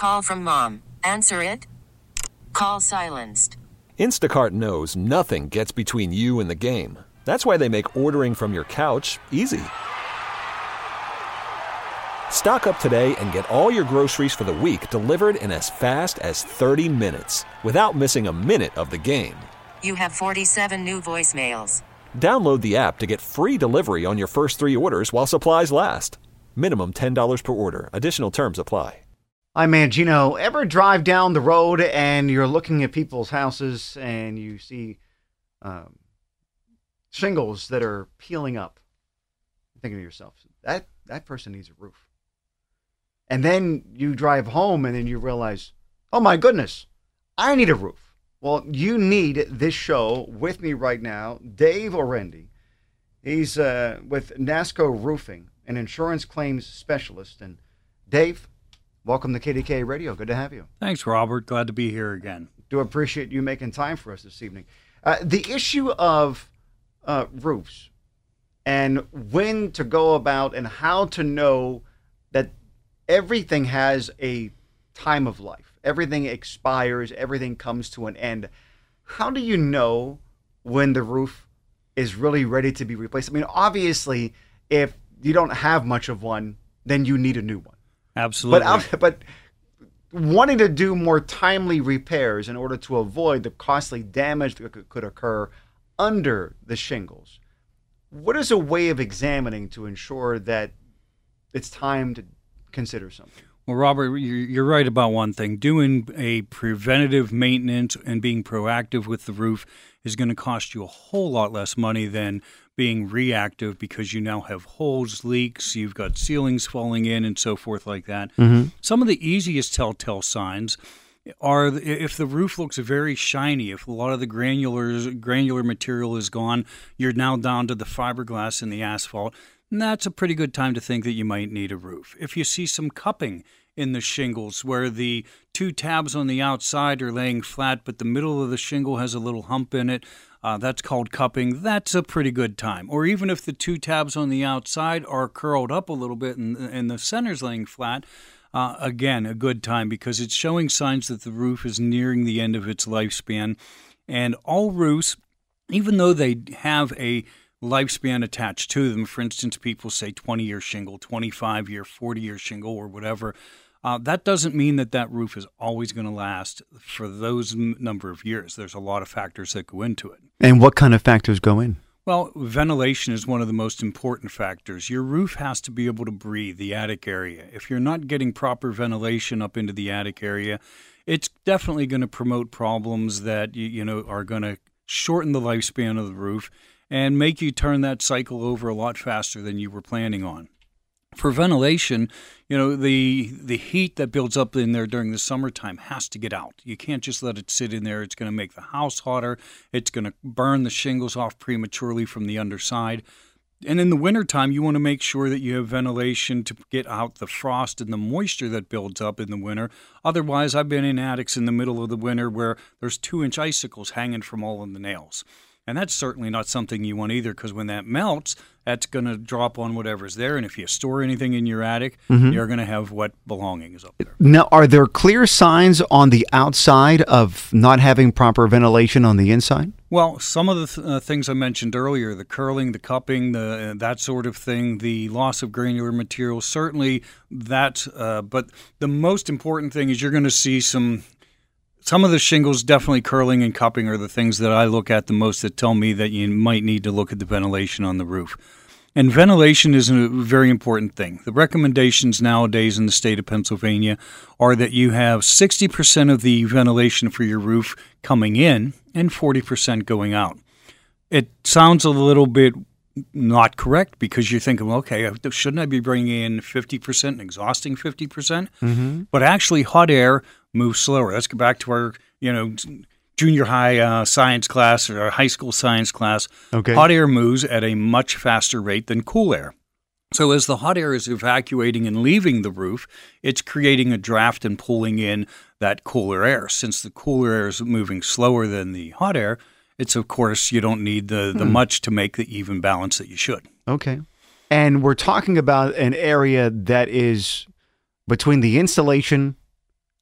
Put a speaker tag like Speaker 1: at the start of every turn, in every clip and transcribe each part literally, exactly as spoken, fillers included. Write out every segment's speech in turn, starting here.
Speaker 1: Call from mom. Answer it. Call silenced.
Speaker 2: Instacart knows nothing gets between you and the game. That's why they make ordering from your couch easy. Stock up today and get all your groceries for the week delivered in as fast as thirty minutes without missing a minute of the game.
Speaker 1: You have forty-seven new voicemails.
Speaker 2: Download the app to get free delivery on your first three orders while supplies last. Minimum ten dollars per order. Additional terms apply.
Speaker 3: Hi, Mangino. Ever drive down the road and you're looking at people's houses and you see um, shingles that are peeling up? You're thinking to yourself, that, that person needs a roof. And then you drive home and then you realize, oh my goodness, I need a roof. Well, you need this show with me right now, Dave Orendi. He's uh, with NASCO Roofing, an insurance claims specialist. And Dave, welcome to K D K Radio. Good to have you.
Speaker 4: Thanks, Robert. Glad to be here again.
Speaker 3: Do appreciate you making time for us this evening. Uh, the issue of uh, roofs and when to go about and how to know that everything has a time of life. Everything expires. Everything comes to an end. How do you know when the roof is really ready to be replaced? I mean, obviously, if you don't have much of one, then you need a new one.
Speaker 4: Absolutely.
Speaker 3: But, but wanting to do more timely repairs in order to avoid the costly damage that could, could occur under the shingles, what is a way of examining to ensure that it's time to consider something?
Speaker 4: Well, Robert, you're right about one thing. Doing a preventative maintenance and being proactive with the roof is going to cost you a whole lot less money than being reactive, because you now have holes, leaks, you've got ceilings falling in and so forth like that. Mm-hmm. Some of the easiest telltale signs are if the roof looks very shiny, if a lot of the granular, granular material is gone, you're now down to the fiberglass and the asphalt. And that's a pretty good time to think that you might need a roof. If you see some cupping in the shingles where the two tabs on the outside are laying flat, but the middle of the shingle has a little hump in it, uh, that's called cupping. That's a pretty good time. Or even if the two tabs on the outside are curled up a little bit and, and the center's laying flat, uh, again, a good time, because it's showing signs that the roof is nearing the end of its lifespan. And all roofs, even though they have a lifespan attached to them. For instance, people say twenty-year shingle, twenty-five-year, forty-year shingle, or whatever. Uh, that doesn't mean that that roof is always going to last for those m- number of years. There's a lot of factors that go into it.
Speaker 3: And what kind of factors go in?
Speaker 4: Well, ventilation is one of the most important factors. Your roof has to be able to breathe, the attic area. If you're not getting proper ventilation up into the attic area, it's definitely going to promote problems that you, you know are going to shorten the lifespan of the roof and make you turn that cycle over a lot faster than you were planning on. For ventilation, you know, the the heat that builds up in there during the summertime has to get out. You can't just let it sit in there. It's going to make the house hotter. It's going to burn the shingles off prematurely from the underside. And in the wintertime, you want to make sure that you have ventilation to get out the frost and the moisture that builds up in the winter. Otherwise, I've been in attics in the middle of the winter where there's two-inch icicles hanging from all of the nails. And that's certainly not something you want either, because when that melts, that's going to drop on whatever's there. And if you store anything in your attic, mm-hmm. you're going to have wet belongings up there.
Speaker 3: Now, are there clear signs on the outside of not having proper ventilation on the inside?
Speaker 4: Well, some of the th- uh, things I mentioned earlier, the curling, the cupping, the uh, that sort of thing, the loss of granular material, certainly that. Uh, but the most important thing is you're going to see some... Some of the shingles, definitely curling and cupping, are the things that I look at the most that tell me that you might need to look at the ventilation on the roof. And ventilation is a very important thing. The recommendations nowadays in the state of Pennsylvania are that you have sixty percent of the ventilation for your roof coming in and forty percent going out. It sounds a little bit not correct, because you're thinking, well, okay, shouldn't I be bringing in fifty percent and exhausting fifty percent? Mm-hmm. But actually, hot air moves slower. Let's go back to our, you know, junior high uh, science class or our high school science class. Okay. Hot air moves at a much faster rate than cool air. So as the hot air is evacuating and leaving the roof, it's creating a draft and pulling in that cooler air. Since the cooler air is moving slower than the hot air, it's, of course, you don't need the, the hmm. much to make the even balance that you should.
Speaker 3: Okay. And we're talking about an area that is between the insulation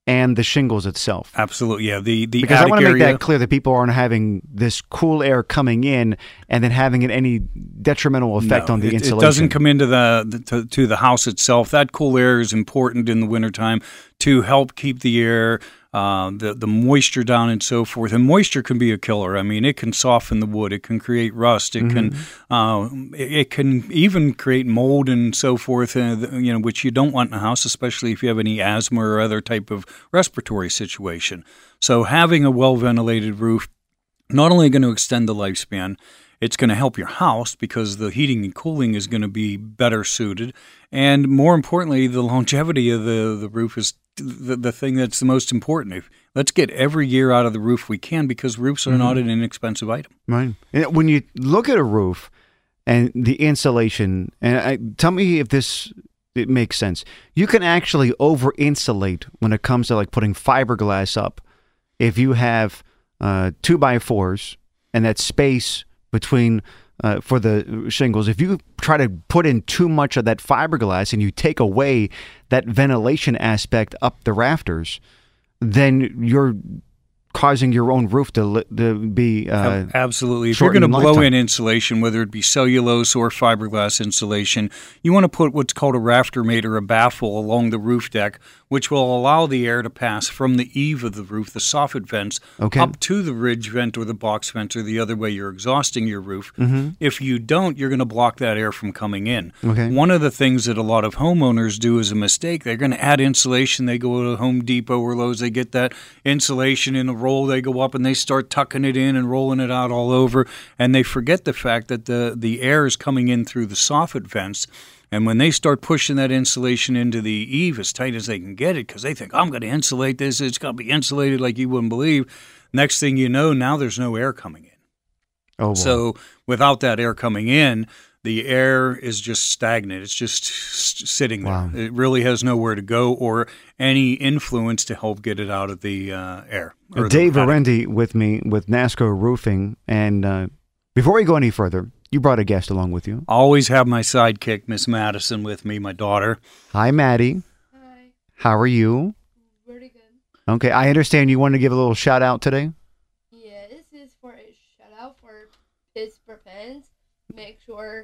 Speaker 3: and the shingles itself.
Speaker 4: Absolutely, yeah. The the
Speaker 3: because
Speaker 4: attic
Speaker 3: I want to make
Speaker 4: area,
Speaker 3: that clear that people aren't having this cool air coming in and then having any detrimental effect
Speaker 4: no,
Speaker 3: on the
Speaker 4: it,
Speaker 3: insulation.
Speaker 4: It doesn't come into the, the to, to the house itself. That cool air is important in the wintertime to help keep the air, uh, the the moisture down and so forth. And moisture can be a killer. I mean, it can soften the wood. It can create rust. It mm-hmm. can uh, it, it can even create mold and so forth. Uh, you know, which you don't want in a house, especially if you have any asthma or other type of respiratory situation. So having a well ventilated roof not only going to extend the lifespan, it's going to help your house because the heating and cooling is going to be better suited. And more importantly, the longevity of the, the roof is the, the thing that's the most important. If, let's get every year out of the roof we can because roofs are mm-hmm. not an inexpensive item.
Speaker 3: Right. And when you look at a roof and the insulation, and I, tell me if this it makes sense. You can actually over-insulate when it comes to like putting fiberglass up. If you have uh, two by fours and that space between uh, for the shingles, if you try to put in too much of that fiberglass and you take away that ventilation aspect up the rafters, then you're causing your own roof to to be uh,
Speaker 4: absolutely. If you're going to blow lifetime. in insulation, whether it be cellulose or fiberglass insulation, you want to put what's called a rafter mate or a baffle along the roof deck, which will allow the air to pass from the eave of the roof, the soffit vents, okay. up to the ridge vent or the box vent or the other way you're exhausting your roof. Mm-hmm. If you don't, you're going to block that air from coming in. Okay. One of the things that a lot of homeowners do is a mistake. They're going to add insulation. They go to Home Depot or Lowe's. They get that insulation in a roll. They go up and they start tucking it in and rolling it out all over. And they forget the fact that the, the air is coming in through the soffit vents. And when they start pushing that insulation into the eave as tight as they can get it, because they think, I'm going to insulate this, it's going to be insulated like you wouldn't believe. Next thing you know, now there's no air coming in. Oh, wow. So without that air coming in, the air is just stagnant. It's just sitting there. Wow. It really has nowhere to go or any influence to help get it out of the uh, air.
Speaker 3: Dave Arendi with me with NASCO Roofing. And uh, before we go any further, you brought a guest along with you.
Speaker 4: Always have my sidekick, Miss Madison, with me, my daughter.
Speaker 3: Hi, Maddie.
Speaker 5: Hi.
Speaker 3: How are you?
Speaker 5: Pretty good.
Speaker 3: Okay, I understand you wanted to give a little shout out today.
Speaker 5: Yeah, this is for a shout out for Pittsburgh fans. Make sure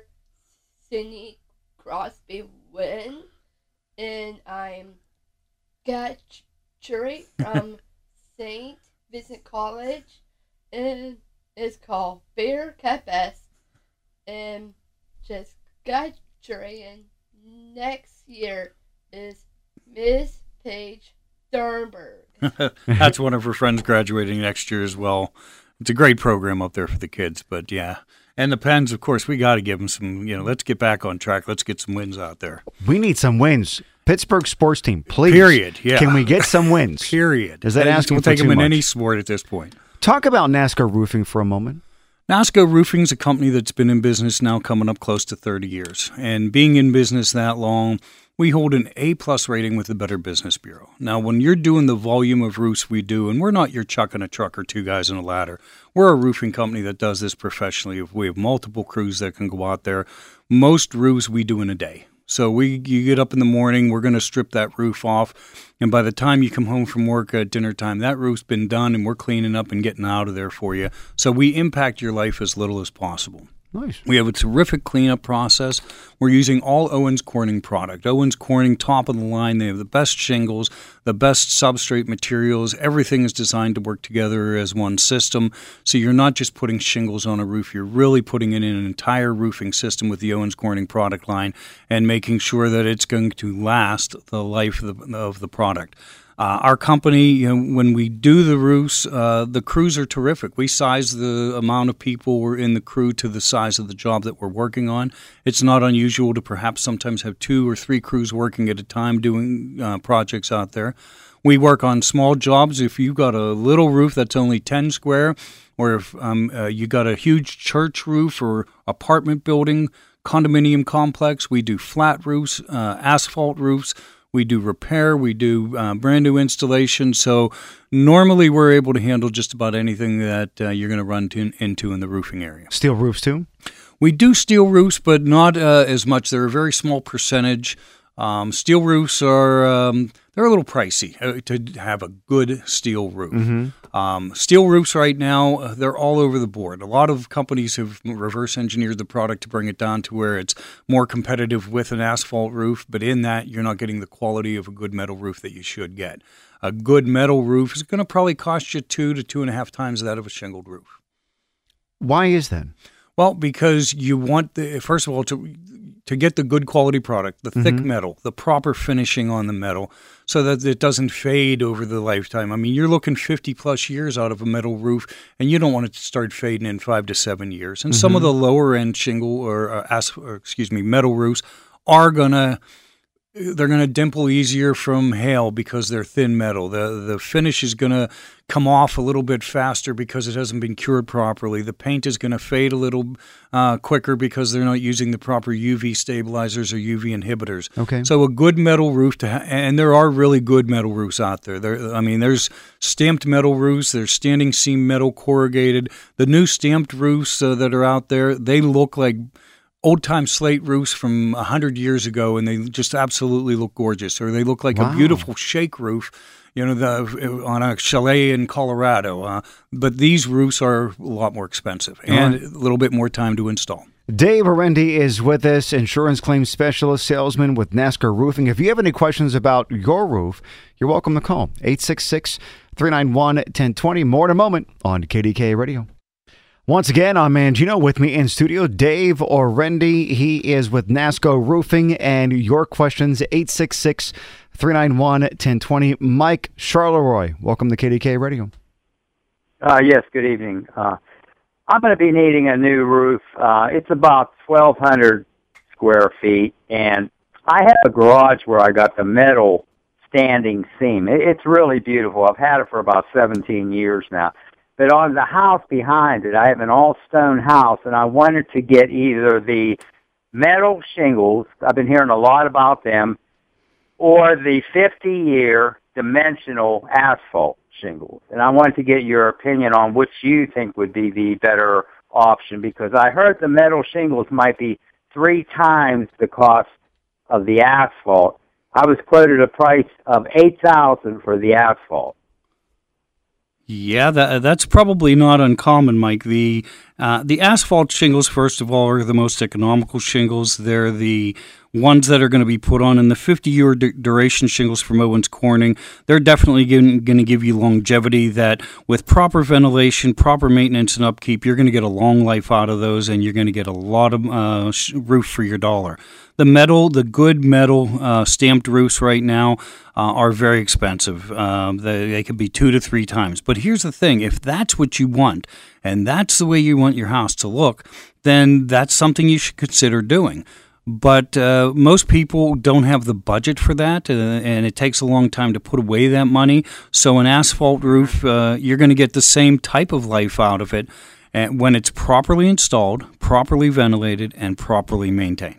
Speaker 5: Sidney Crosby win. And I'm Gatchery from Saint Vincent College. And it's called Bear Capes. And just Gatchery. And next year is Miss Paige Sternberg.
Speaker 4: That's one of her friends graduating next year as well. It's a great program up there for the kids, but yeah. And the Pens, of course, we got to give them some, you know, let's get back on track. Let's get some wins out there.
Speaker 3: We need some wins. Pittsburgh sports team, please.
Speaker 4: Period, yeah.
Speaker 3: Can we get some wins?
Speaker 4: Period.
Speaker 3: Does that ask
Speaker 4: We'll take them in any sport at this point.
Speaker 3: Talk about NASCO Roofing for a moment.
Speaker 4: NASCO Roofing is a company that's been in business now coming up close to thirty years. And being in business that long, we hold an A-plus rating with the Better Business Bureau. Now, when you're doing the volume of roofs we do, and we're not your chuck and a truck or two guys in a ladder, we're a roofing company that does this professionally. We have multiple crews that can go out there. Most roofs we do in a day. So we, you get up in the morning, we're going to strip that roof off, and by the time you come home from work at dinner time, that roof's been done, and we're cleaning up and getting out of there for you. So we impact your life as little as possible.
Speaker 3: Nice.
Speaker 4: We have a terrific cleanup process. We're using all Owens Corning product. Owens Corning, top of the line. They have the best shingles, the best substrate materials. Everything is designed to work together as one system. So you're not just putting shingles on a roof. You're really putting in an entire roofing system with the Owens Corning product line and making sure that it's going to last the life of the, of the product. Uh, our company, you know, when we do the roofs, uh, the crews are terrific. We size the amount of people we're in the crew to the size of the job that we're working on. It's not unusual to perhaps sometimes have two or three crews working at a time doing uh, projects out there. We work on small jobs. If you've got a little roof that's only ten square, or if um, uh, you got a huge church roof or apartment building, condominium complex, we do flat roofs, uh, asphalt roofs. We do repair. We do uh, brand new installation. So normally we're able to handle just about anything that uh, you're going to run to, into in the roofing area.
Speaker 3: Steel roofs too?
Speaker 4: We do steel roofs, but not uh, as much. They're a very small percentage Um, steel roofs are um, they're a little pricey uh, to have a good steel roof.
Speaker 3: Mm-hmm.
Speaker 4: Um, steel roofs right now, uh, they're all over the board. A lot of companies have reverse engineered the product to bring it down to where it's more competitive with an asphalt roof, but in that, you're not getting the quality of a good metal roof that you should get. A good metal roof is going to probably cost you two to two and a half times that of a shingled roof.
Speaker 3: Why is that?
Speaker 4: Well, because you want the first of all to to get the good quality product, the thick
Speaker 3: Mm-hmm.
Speaker 4: metal, the proper finishing on the metal, so that it doesn't fade over the lifetime. I mean, you're looking fifty plus years out of a metal roof, and you don't want it to start fading in five to seven years. And mm-hmm. some of the lower end shingle or, uh, as, or excuse me, metal roofs are gonna. They're going to dimple easier from hail because they're thin metal. The the finish is going to come off a little bit faster because it hasn't been cured properly. The paint is going to fade a little uh, quicker because they're not using the proper U V stabilizers or U V inhibitors.
Speaker 3: Okay.
Speaker 4: So a good metal roof, to ha- and there are really good metal roofs out there. There, I mean, there's stamped metal roofs. There's standing seam metal corrugated. The new stamped roofs uh, that are out there, they look like old-time slate roofs from one hundred years ago, and they just absolutely look gorgeous. Or they look like
Speaker 3: Wow.
Speaker 4: a beautiful shake roof, you know, the, on a chalet in Colorado. Uh, but these roofs are a lot more expensive and
Speaker 3: right.
Speaker 4: a little bit more time to install.
Speaker 3: Dave Arendi is with us, insurance claims specialist, salesman with NASCAR Roofing. If you have any questions about your roof, you're welcome to call eight six six, three nine one, one zero two zero. More in a moment on K D K Radio. Once again, I'm Mangino. With me in studio, Dave Arendi. He is with NASCAR Roofing, and your questions, eight six six, three nine one, one zero two zero. Mike Charleroi, welcome to K D K Radio.
Speaker 6: Uh, yes, good evening. Uh, I'm going to be needing a new roof. Uh, it's about twelve hundred square feet, and I have a garage where I got the metal standing seam. It, it's really beautiful. I've had it for about seventeen years now. But on the house behind it, I have an all-stone house, and I wanted to get either the metal shingles, I've been hearing a lot about them, or the fifty-year dimensional asphalt shingles. And I wanted to get your opinion on which you think would be the better option, because I heard the metal shingles might be three times the cost of the asphalt. I was quoted a price of eight thousand dollars for the asphalt.
Speaker 4: Yeah, that, that's probably not uncommon, Mike. The uh, the asphalt shingles, first of all, are the most economical shingles. They're the ones that are going to be put on in the fifty-year du- duration shingles from Owens Corning. They're definitely going to give you longevity that with proper ventilation, proper maintenance and upkeep, you're going to get a long life out of those, and you're going to get a lot of uh, sh- roof for your dollar. The metal, the good metal uh, stamped roofs right now uh, are very expensive. Um, they, they could be two to three times. But here's the thing. If that's what you want, and that's the way you want your house to look, then that's something you should consider doing. But uh, most people don't have the budget for that, uh, and it takes a long time to put away that money. So an asphalt roof, uh, you're going to get the same type of life out of it and when it's properly installed, properly ventilated, and properly maintained.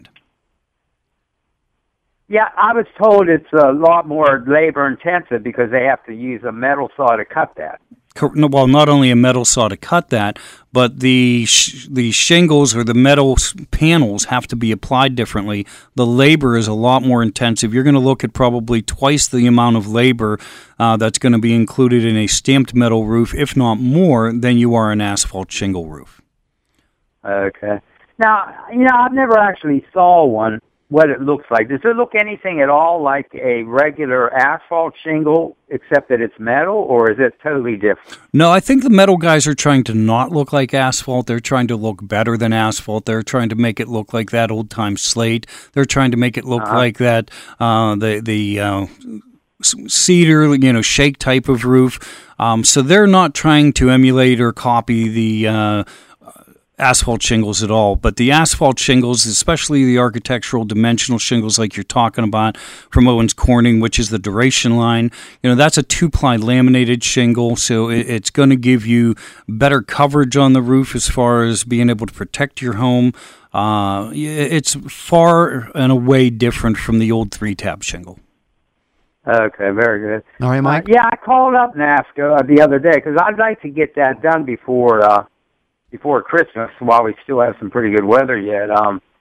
Speaker 6: Yeah, I was told it's a lot more labor-intensive because they have to use a metal saw to cut that.
Speaker 4: Well, not only a metal saw to cut that, but the sh- the shingles or the metal panels have to be applied differently. The labor is a lot more intensive. You're going to look at probably twice the amount of labor uh, that's going to be included in a stamped metal roof, if not more, than you are an asphalt shingle roof.
Speaker 6: Okay. Now, you know, I've never actually saw one, what it looks like. Does it look anything at all like a regular asphalt shingle, except that it's metal, or is it totally different?
Speaker 4: No, I think the metal guys are trying to not look like asphalt. They're trying to look better than asphalt. They're trying to make it look like that old-time slate. They're trying to make it look
Speaker 6: uh-huh.
Speaker 4: like that, uh, the, the uh, cedar, you know, shake type of roof. Um, so they're not trying to emulate or copy the uh, asphalt shingles at all, but the asphalt shingles, especially the architectural dimensional shingles like you're talking about from Owens Corning, which is the duration line, you know, that's a two-ply laminated shingle, so it, it's going to give you better coverage on the roof as far as being able to protect your home. Uh, it's far and away different from the old three-tab shingle.
Speaker 6: Okay, very good.
Speaker 3: All right, Mike.
Speaker 6: Uh, yeah, I called up NASCAR the other day because I'd like to get that done before uh, before Christmas, while we still have some pretty good weather yet. Um,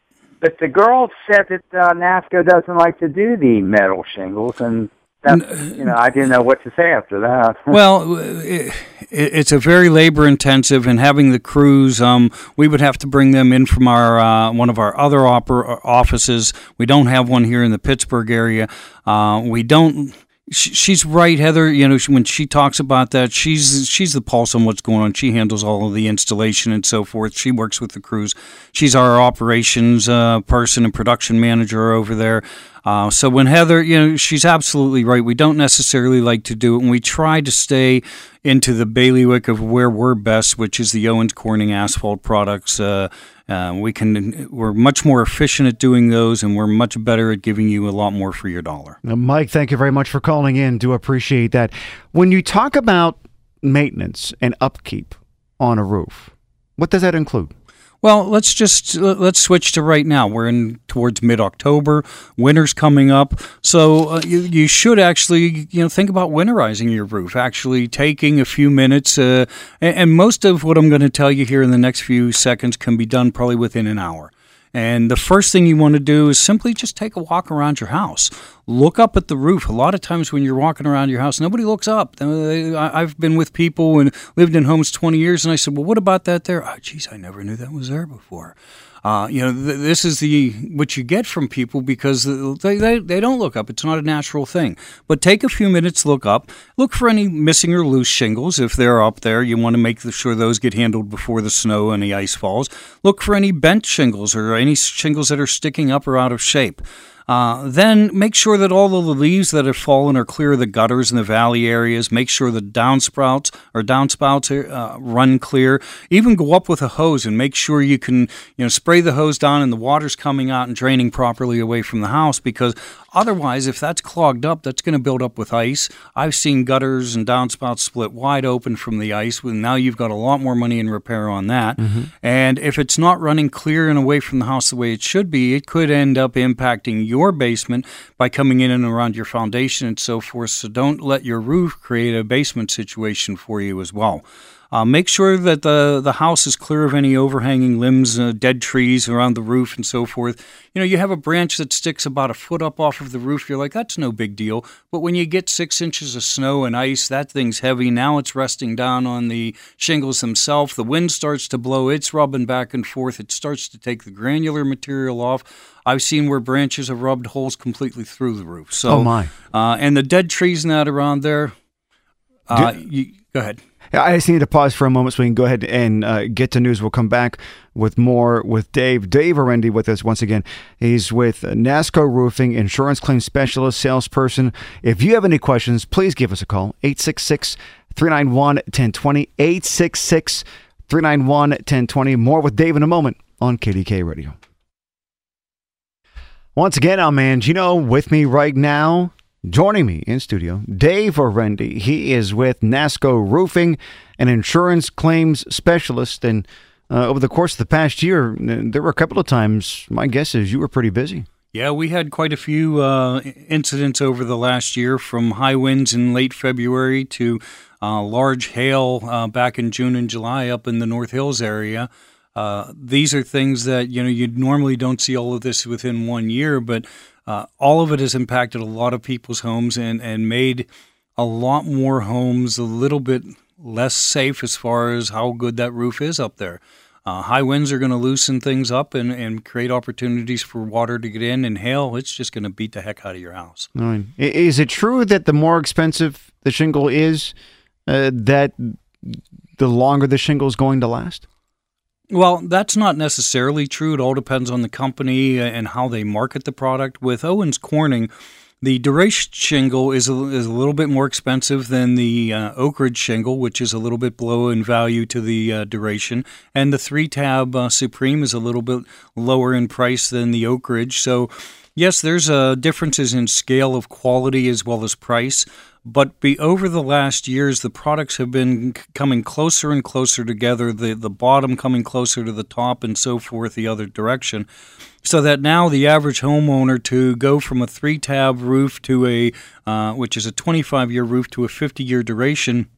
Speaker 6: but the girl said that uh, NASCO doesn't like to do the metal shingles, and that's, you know, I didn't know what to say after that.
Speaker 4: Well, it, it's a very labor intensive, and having the crews, um, we would have to bring them in from our uh, one of our other oper- offices. We don't have one here in the Pittsburgh area. Uh, we don't. She's right, Heather. You know, when she talks about that, she's she's the pulse on what's going on. She handles all of the installation and so forth. She works with the crews. She's our operations uh, person and production manager over there. Uh, so when Heather, you know, she's absolutely right. We don't necessarily like to do it, and we try to stay into the bailiwick of where we're best, which is the Owens Corning asphalt products. Uh, uh, we can, we're much more efficient at doing those, and we're much better at giving you a lot more for your dollar.
Speaker 3: Now, Mike, thank you very much for calling in. Do appreciate that. When you talk about maintenance and upkeep on a roof, what does that include?
Speaker 4: Well, let's just let's switch to right now. We're in towards mid-October. Winter's coming up, so uh, you you should actually you know think about winterizing your roof. Actually, taking a few minutes, uh, and, and most of what I'm going to tell you here in the next few seconds can be done probably within an hour. And the first thing you want to do is simply just take a walk around your house. Look up at the roof. A lot of times when you're walking around your house, nobody looks up. I've been with people and lived in homes twenty years, and I said, well, what about that there? Oh, geez, I never knew that was there before. Uh, you know, th- this is the what you get from people because they, they they don't look up. It's not a natural thing. But take a few minutes, look up, look for any missing or loose shingles. If they're up there, you want to make sure those get handled before the snow and the ice falls. Look for any bent shingles or any shingles that are sticking up or out of shape. Uh, then make sure that all of the leaves that have fallen are clear of the gutters and the valley areas. Make sure the downspouts or downspouts are, uh, run clear. Even go up with a hose and make sure you can, you know, spray the hose down and the water's coming out and draining properly away from the house, because otherwise, if that's clogged up, that's going to build up with ice. I've seen gutters and downspouts split wide open from the ice. Now you've got a lot more money in repair on that. Mm-hmm. And if it's not running clear and away from the house the way it should be, it could end up impacting your your basement by coming in and around your foundation and so forth. So don't let your roof create a basement situation for you as well. Uh, make sure that the the house is clear of any overhanging limbs, uh, dead trees around the roof and so forth. You know, you have a branch that sticks about a foot up off of the roof. You're like, that's no big deal. But when you get six inches of snow and ice, that thing's heavy. Now it's resting down on the shingles themselves. The wind starts to blow. It's rubbing back and forth. It starts to take the granular material off. I've seen where branches have rubbed holes completely through the roof. So,
Speaker 3: oh, my.
Speaker 4: Uh, and the dead trees and that around there, uh, Do- you, go ahead.
Speaker 3: I just need to pause for a moment so we can go ahead and uh, get to news. We'll come back with more with Dave. Dave Arendi with us once again. He's with NASCO Roofing, insurance claim specialist, salesperson. If you have any questions, please give us a call. eight six six, three nine one, one zero two zero. eight six six, three nine one, one zero two zero. More with Dave in a moment on K D K Radio. Once again, I'm Mangino. With me right now, joining me in studio, Dave Arendi. He is with NASCO Roofing, an insurance claims specialist. And uh, over the course of the past year, there were a couple of times, my guess is you were pretty busy.
Speaker 4: Yeah, we had quite a few uh, incidents over the last year, from high winds in late February to uh, large hail uh, back in June and July up in the North Hills area. Uh, these are things that, you know, you normally don't see all of this within one year, but uh, all of it has impacted a lot of people's homes and, and made a lot more homes a little bit less safe as far as how good that roof is up there. Uh, high winds are going to loosen things up and, and create opportunities for water to get in, and hail, it's just going to beat the heck out of your house.
Speaker 3: All right. Is it true that the more expensive the shingle is, uh, that the longer the shingle is going to last?
Speaker 4: Well, that's not necessarily true. It all depends on the company and how they market the product. With Owens Corning, the Duration shingle is a, is a little bit more expensive than the uh, Oak Ridge shingle, which is a little bit below in value to the uh, Duration. And the three-tab uh, Supreme is a little bit lower in price than the Oak Ridge. So, yes, there's uh, differences in scale of quality as well as price. But be, over the last years, the products have been c- coming closer and closer together, the, the bottom coming closer to the top and so forth the other direction, so that now the average homeowner to go from a three-tab roof to a, uh, which is a twenty-five-year roof, to a fifty-year Duration,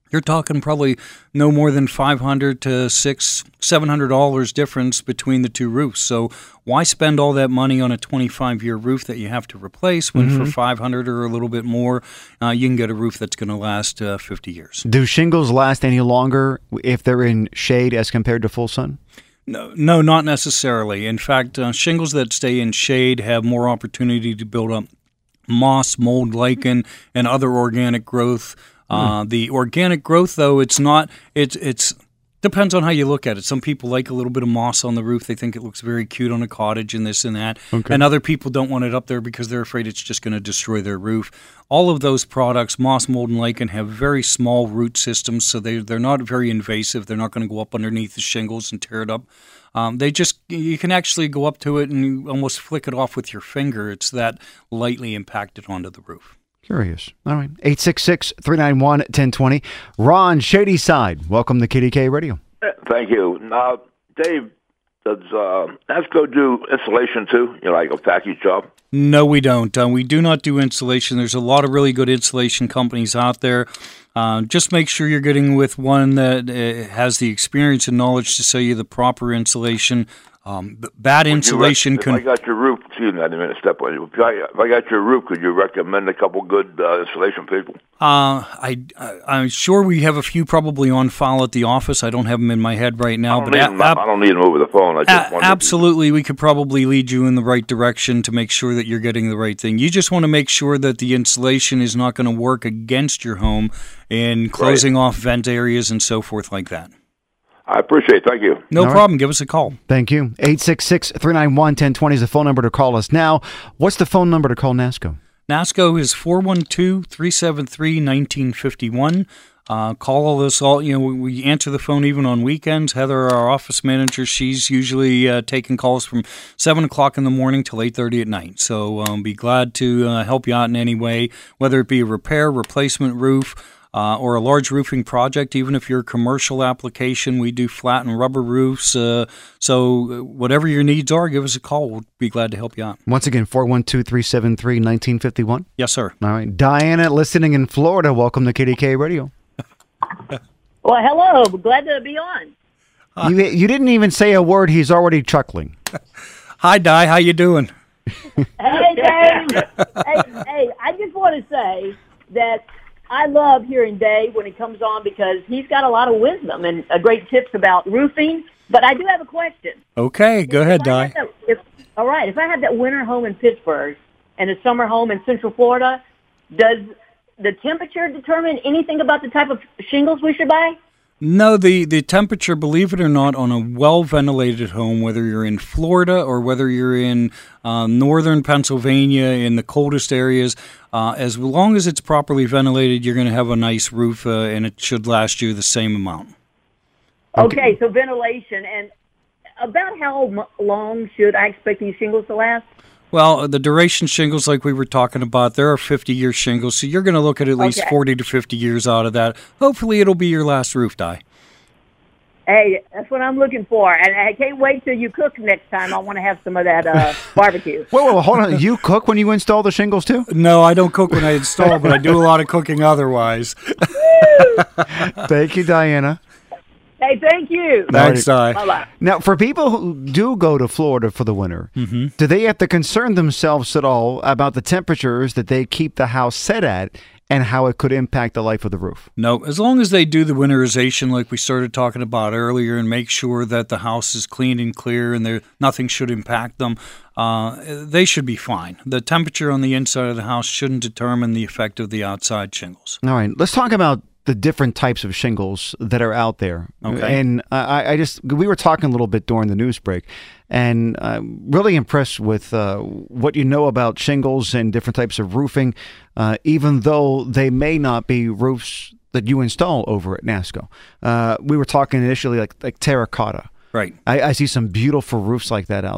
Speaker 4: you're talking probably no more than five hundred to six, seven hundred dollars difference between the two roofs. So why spend all that money on a twenty-five year roof that you have to replace when mm-hmm. for five hundred or a little bit more, uh, you can get a roof that's going to last uh, fifty years.
Speaker 3: Do shingles last any longer if they're in shade as compared to full sun?
Speaker 4: No, no, not necessarily. In fact, uh, shingles that stay in shade have more opportunity to build up moss, mold, lichen, and other organic growth. Uh, the organic growth, though, it's not, it's, it's, depends on how you look at it. Some people like a little bit of moss on the roof. They think it looks very cute on a cottage and this and that. Okay. And other people don't want it up there because they're afraid it's just going to destroy their roof. All of those products, moss, mold, and lichen, have very small root systems, so they, they're not very invasive. They're not going to go up underneath the shingles and tear it up. Um, they just, you can actually go up to it and you almost flick it off with your finger. It's that lightly impacted onto the roof.
Speaker 3: Curious. All right. eight six six, three nine one, one zero two zero. Ron, Shady Side. Welcome to K D K Radio.
Speaker 7: Thank you. Now, Dave, does uh, ESCO do installation too? You know, like a package job?
Speaker 4: No, we don't. Uh, we do not do installation. There's a lot of really good installation companies out there. Uh, just make sure you're getting with one that uh, has the experience and knowledge to sell you the proper installation. Um, bad insulation
Speaker 7: rec-
Speaker 4: can.
Speaker 7: If I got your roof, excuse me, I didn't mean to step on you. If I, if I got your roof, could you recommend a couple good uh, installation people?
Speaker 4: Uh, I, I, I'm sure we have a few probably on file at the office. I don't have them in my head right now.
Speaker 7: I don't,
Speaker 4: but
Speaker 7: need,
Speaker 4: a-
Speaker 7: them, I don't need them over the phone. I just
Speaker 4: a- absolutely, we could probably lead you in the right direction to make sure that you're getting the right thing. You just want to make sure that the insulation is not going to work against your home in closing right. off vent areas and so forth like that.
Speaker 7: I appreciate it. Thank you.
Speaker 4: No
Speaker 3: All
Speaker 4: problem.
Speaker 3: Right.
Speaker 4: Give us a call.
Speaker 3: Thank you. eight six six, three nine one, one zero two zero is the phone number to call us now. What's the phone number to call NASCO?
Speaker 4: NASCO is four one two, three seven three, one nine five one. Uh, call us all. You know, we, we answer the phone even on weekends. Heather, our office manager, she's usually uh, taking calls from seven o'clock in the morning till eight thirty at night. So um, be glad to uh, help you out in any way, whether it be a repair, replacement roof, Uh, or a large roofing project. Even if you're a commercial application, we do flat and rubber roofs. Uh, so whatever your needs are, give us a call. We'll be glad to help you out.
Speaker 3: Once again, four one two, three seven three, one nine five one.
Speaker 4: Yes, sir.
Speaker 3: All right. Diana, listening in Florida, welcome to K D K Radio.
Speaker 8: Well, hello. Glad to be on.
Speaker 3: Uh, you, you didn't even say a word. He's already chuckling.
Speaker 4: Hi, Di. How you doing?
Speaker 8: Hey, Dave. hey, hey, I just want to say that I love hearing Dave when he comes on because he's got a lot of wisdom and uh, great tips about roofing. But I do have a question.
Speaker 4: Okay, go
Speaker 8: if
Speaker 4: ahead,
Speaker 8: I
Speaker 4: Di.
Speaker 8: That, if, all right, if I have that winter home in Pittsburgh and a summer home in Central Florida, does the temperature determine anything about the type of shingles we should buy?
Speaker 4: No, the, the temperature, believe it or not, on a well-ventilated home, whether you're in Florida or whether you're in uh, northern Pennsylvania in the coldest areas, uh, as long as it's properly ventilated, you're going to have a nice roof, uh, and it should last you the same amount.
Speaker 8: Okay, okay so ventilation. And about how m- long should I expect these shingles to last?
Speaker 4: Well, the duration shingles, like we were talking about, there are fifty-year shingles, so you're going to look at at least
Speaker 8: okay.
Speaker 4: forty to fifty years out of that. Hopefully, it'll be your last roof, Di.
Speaker 8: Hey, that's what I'm looking for, and I can't wait till you cook next time. I want to have some of that uh, barbecue.
Speaker 3: Wait, wait, wait, hold on. You cook when you install the shingles, too?
Speaker 4: No, I don't cook when I install, but I do a lot of cooking otherwise.
Speaker 3: Thank you, Diana.
Speaker 8: Hey, thank you.
Speaker 4: Thanks, Di.
Speaker 8: Bye-bye.
Speaker 3: Now, for people who do go to Florida for the winter,
Speaker 4: mm-hmm.
Speaker 3: do they have to concern themselves at all about the temperatures that they keep the house set at and how it could impact the life of the roof?
Speaker 4: No, as long as they do the winterization like we started talking about earlier and make sure that the house is clean and clear and there nothing should impact them, uh, they should be fine. The temperature on the inside of the house shouldn't determine the effect of the outside shingles.
Speaker 3: All right, let's talk about the different types of shingles that are out there.
Speaker 4: Okay.
Speaker 3: And I, I just, we were talking a little bit during the news break, and I'm really impressed with uh, what you know about shingles and different types of roofing, uh, even though they may not be roofs that you install over at NASCO. Uh, we were talking initially like, like terracotta.
Speaker 4: Right.
Speaker 3: I, I see some beautiful roofs like that out there.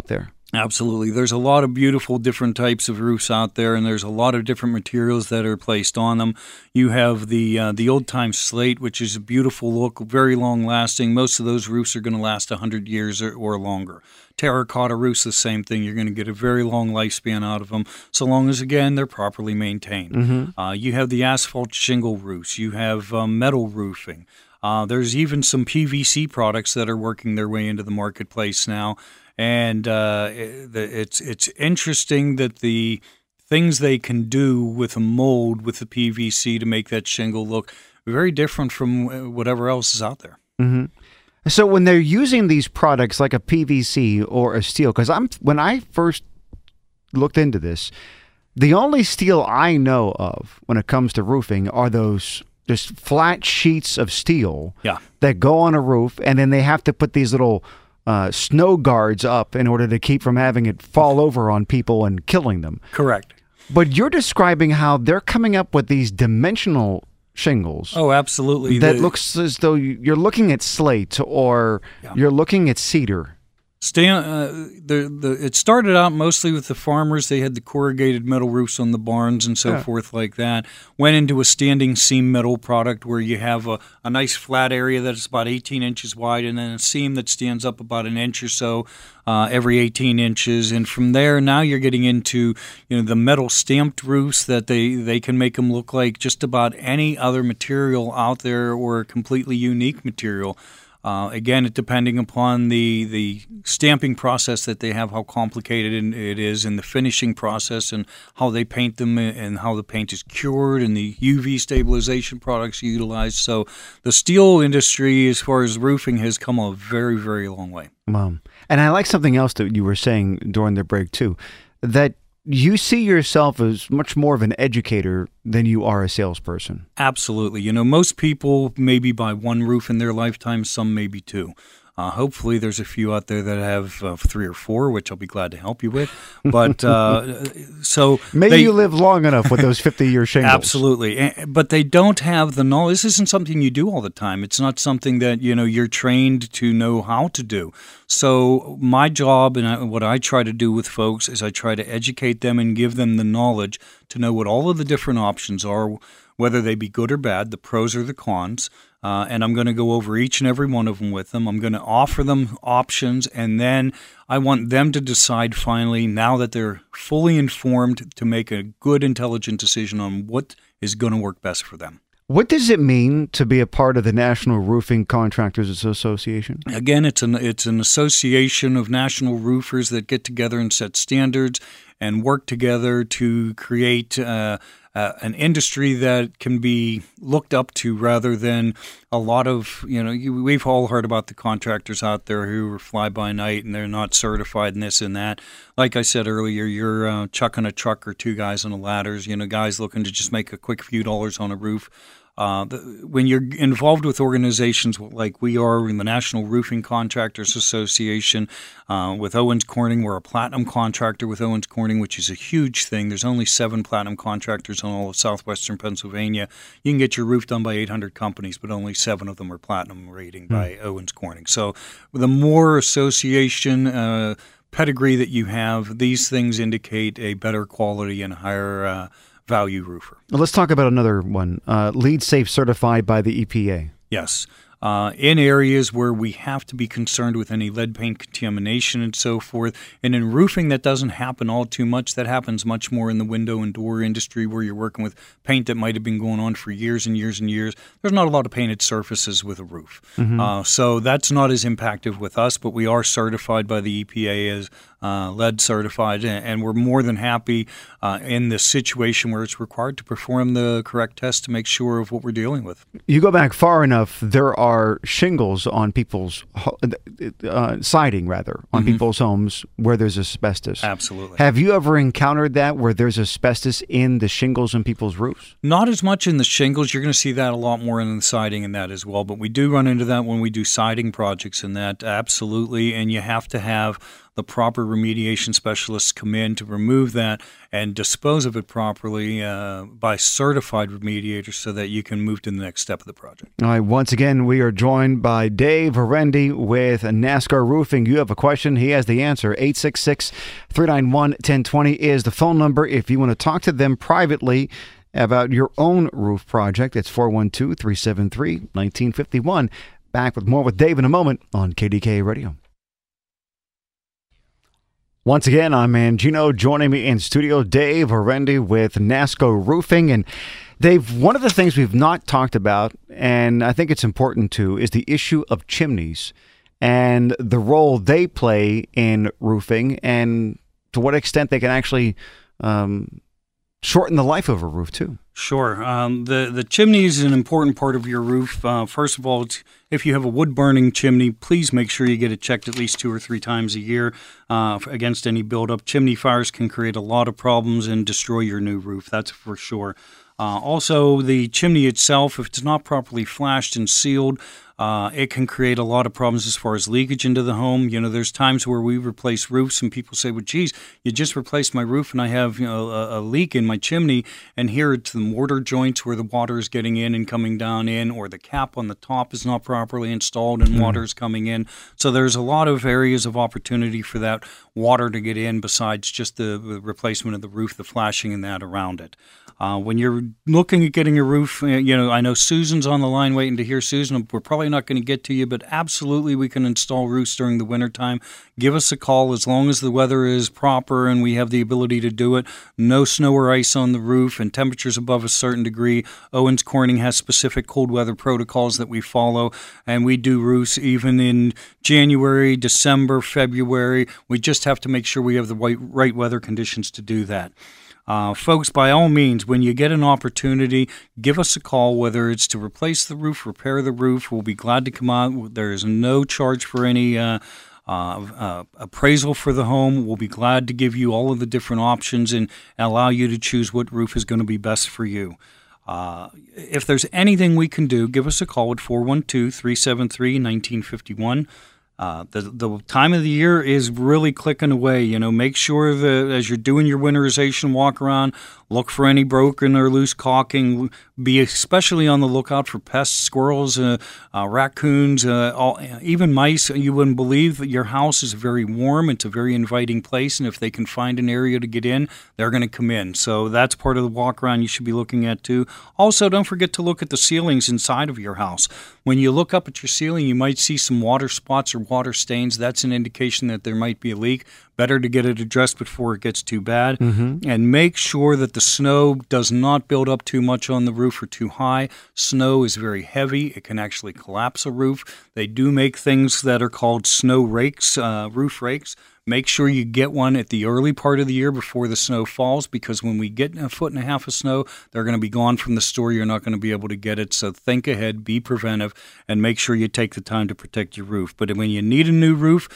Speaker 4: Absolutely. There's a lot of beautiful different types of roofs out there, and there's a lot of different materials that are placed on them. You have the uh, the old-time slate, which is a beautiful look, very long-lasting. Most of those roofs are going to last one hundred years or, or longer. Terracotta roofs, the same thing. You're going to get a very long lifespan out of them, so long as, again, they're properly maintained.
Speaker 3: Mm-hmm.
Speaker 4: Uh, you have the asphalt shingle roofs. You have um, metal roofing. Uh, there's even some P V C products that are working their way into the marketplace now. And uh, it's it's interesting that the things they can do with a mold with the P V C to make that shingle look very different from whatever else is out there.
Speaker 3: Mm-hmm. So when they're using these products like a P V C or a steel, because I'm when I first looked into this, the only steel I know of when it comes to roofing are those just flat sheets of steel
Speaker 4: yeah.
Speaker 3: that go on a roof, and then they have to put these little Uh, snow guards up in order to keep from having it fall over on people and killing them.
Speaker 4: Correct.
Speaker 3: But you're describing how they're coming up with these dimensional shingles.
Speaker 4: Oh, absolutely.
Speaker 3: That
Speaker 4: the,
Speaker 3: looks as though you're looking at slate or
Speaker 4: yeah.
Speaker 3: you're looking at cedar.
Speaker 4: Stan, uh, the the it started out mostly with the farmers. They had the corrugated metal roofs on the barns and so
Speaker 3: yeah.
Speaker 4: forth like that. Went into a standing seam metal product where you have a, a nice flat area that's about eighteen inches wide and then a seam that stands up about an inch or so uh, every eighteen inches. And from there, now you're getting into you know the metal stamped roofs that they, they can make them look like just about any other material out there or a completely unique material. Uh, again, it depending upon the, the stamping process that they have, how complicated it is, and the finishing process, and how they paint them, and how the paint is cured, and the U V stabilization products utilized. So the steel industry, as far as roofing, has come a very, very long way.
Speaker 3: Wow. And I like something else that you were saying during the break, too, that you see yourself as much more of an educator than you are a salesperson.
Speaker 4: Absolutely. You know, most people maybe buy one roof in their lifetime, some maybe two. Uh, hopefully there's a few out there that have uh, three or four, which I'll be glad to help you with. But uh, so
Speaker 3: maybe
Speaker 4: they,
Speaker 3: you live long enough with those fifty-year shingles.
Speaker 4: Absolutely. But they don't have the knowledge. This isn't something you do all the time. It's not something that, you know, you're trained to know how to do. So my job and I, what I try to do with folks is I try to educate them and give them the knowledge to know what all of the different options are, whether they be good or bad, the pros or the cons. Uh, and I'm going to go over each and every one of them with them. I'm going to offer them options, and then I want them to decide finally, now that they're fully informed, to make a good, intelligent decision on what is going to work best for them.
Speaker 3: What does it mean to be a part of the National Roofing Contractors Association?
Speaker 4: Again, it's an it's an association of national roofers that get together and set standards and work together to create uh, uh, an industry that can be looked up to, rather than a lot of, you know, you, we've all heard about the contractors out there who are fly-by-night and they're not certified and this and that. Like I said earlier, you're uh, chucking a truck or two guys on the ladders, you know, guys looking to just make a quick few dollars on a roof. Uh, the, when you're involved with organizations like we are in the National Roofing Contractors Association, uh, with Owens Corning, we're a platinum contractor with Owens Corning, which is a huge thing. There's only seven platinum contractors in all of southwestern Pennsylvania. You can get your roof done by eight hundred companies, but only seven of them are platinum rating mm. by Owens Corning. So the more association uh, pedigree that you have, these things indicate a better quality and higher uh, value roofer.
Speaker 3: Well, let's talk about another one. Uh, LEED Safe certified by the E P A.
Speaker 4: Yes. Uh, in areas where we have to be concerned with any lead paint contamination and so forth. And in roofing, that doesn't happen all too much. That happens much more in the window and door industry, where you're working with paint that might have been going on for years and years and years. There's not a lot of painted surfaces with a roof. Mm-hmm. Uh, so that's not as impactful with us, but we are certified by the E P A as uh, lead certified, and we're more than happy uh, in this situation where it's required to perform the correct test to make sure of what we're dealing with.
Speaker 3: You go back far enough, there are shingles on people's uh, siding, rather, on mm-hmm. people's homes where there's asbestos.
Speaker 4: Absolutely.
Speaker 3: Have you ever encountered that, where there's asbestos in the shingles on people's roofs?
Speaker 4: Not as much in the shingles. You're going to see that a lot more in the siding and that as well. But we do run into that when we do siding projects and that, absolutely. And you have to have the proper remediation specialists come in to remove that and dispose of it properly uh, by certified remediators so that you can move to the next step of the project.
Speaker 3: All right, once again, we are joined by Dave Arendi with NASCAR Roofing. You have a question, he has the answer. eight six six, three nine one, one zero two zero is the phone number if you want to talk to them privately about your own roof project. It's four one two, three seven three, one nine five one. Back with more with Dave in a moment on K D K A Radio. Once again, I'm Mangino. Joining me in studio, Dave Arendi with NASCAR Roofing. And Dave, one of the things we've not talked about, and I think it's important to, is the issue of chimneys and the role they play in roofing and to what extent they can actually um, shorten the life of a roof, too.
Speaker 4: Sure. Um, the, the chimney is an important part of your roof. Uh, first of all, it's, if you have a wood-burning chimney, please make sure you get it checked at least two or three times a year uh, against any buildup. Chimney fires can create a lot of problems and destroy your new roof. That's for sure. Uh, also, the chimney itself, if it's not properly flashed and sealed, uh, it can create a lot of problems as far as leakage into the home. You know, there's times where we replace roofs and people say, well, geez, you just replaced my roof and I have, you know, a, a leak in my chimney, and here it's the mortar joints where the water is getting in and coming down in, or the cap on the top is not properly installed and mm. water is coming in. So there's a lot of areas of opportunity for that water to get in besides just the, the replacement of the roof, the flashing and that around it. Uh, when you're looking at getting a roof, you know, I know Susan's on the line waiting to hear. Susan, we're probably not going to get to you, but absolutely we can install roofs during the wintertime. Give us a call as long as the weather is proper and we have the ability to do it. No snow or ice on the roof and temperatures above a certain degree. Owens Corning has specific cold weather protocols that we follow, and we do roofs even in January, December, February. We just have to make sure we have the right, right weather conditions to do that. Uh, folks, by all means, when you get an opportunity, give us a call, whether it's to replace the roof, repair the roof. We'll be glad to come out. There is no charge for any uh, uh, uh, appraisal for the home. We'll be glad to give you all of the different options and allow you to choose what roof is going to be best for you. Uh, if there's anything we can do, give us a call at four one two, three seven three, one nine five one. Uh, the the time of the year is really clicking away. You know, make sure that as you're doing your winterization walk around, look for any broken or loose caulking. Be especially on the lookout for pests, squirrels, uh, uh, raccoons, uh, all, even mice. You wouldn't believe that your house is very warm. It's a very inviting place, and if they can find an area to get in, they're going to come in. So that's part of the walk around you should be looking at too. Also, don't forget to look at the ceilings inside of your house. When you look up at your ceiling, you might see some water spots or water stains. That's an indication that there might be a leak. Better to get it addressed before it gets too bad. Mm-hmm. And make sure that the snow does not build up too much on the roof or too high. Snow is very heavy. It can actually collapse a roof. They do make things that are called snow rakes, uh, roof rakes. Make sure you get one at the early part of the year before the snow falls, because when we get a foot and a half of snow, they're going to be gone from the store. You're not going to be able to get it. So think ahead, be preventive, and make sure you take the time to protect your roof. But when you need a new roof,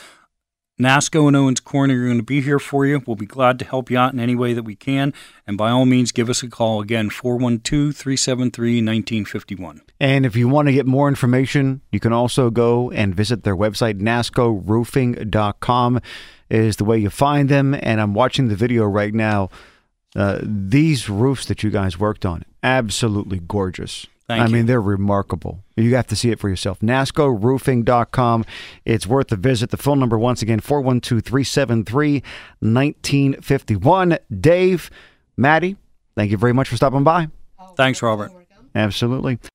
Speaker 4: NASCO and Owens Corning are going to be here for you. We'll be glad to help you out in any way that we can. And by all means, give us a call. Again, four one two, three seven three, one nine five one.
Speaker 3: And if you want to get more information, you can also go and visit their website. NASCO roofing dot com is the way you find them. And I'm watching the video right now. Uh, these roofs that you guys worked on, absolutely gorgeous.
Speaker 4: Thank
Speaker 3: I
Speaker 4: you.
Speaker 3: mean, they're remarkable. You have to see it for yourself. NASCO roofing dot com. It's worth a visit. The phone number, once again, four one two, three seven three, one nine five one. Dave, Maddie, thank you very much for stopping by.
Speaker 4: Thanks, Robert.
Speaker 3: Absolutely.